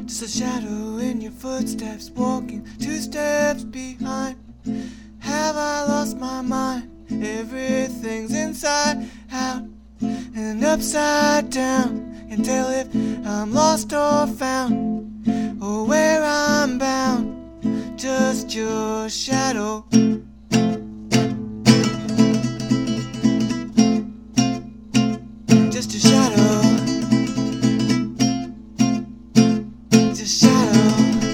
Just a shadow in your footsteps, walking 2 steps behind. Have I lost my mind? Everything's inside out and upside down. Can't tell if I'm lost or found, or where I'm bound. Just your shadow. Just a shadow. Just shadow.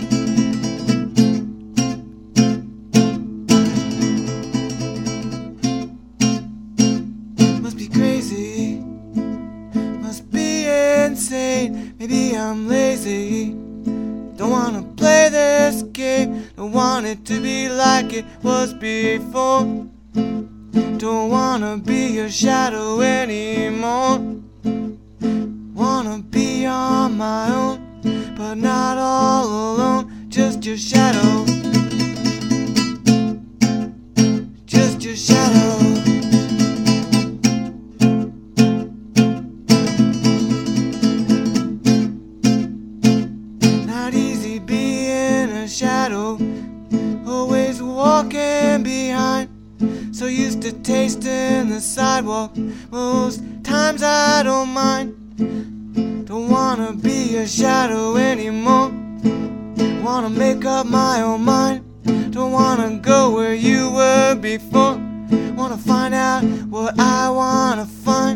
Must be crazy, must be insane. Maybe I'm lazy, don't wanna play this game. Don't want it to be like it was before. Don't wanna be your shadow anymore. Wanna be on my own, but not all alone. Just your shadow. Just your shadow. Not easy being a shadow, always walking behind. So used to tasting the sidewalk, most times I don't mind. Don't wanna be a shadow anymore. Wanna make up my own mind. Don't wanna go where you were before. Wanna find out what I wanna find.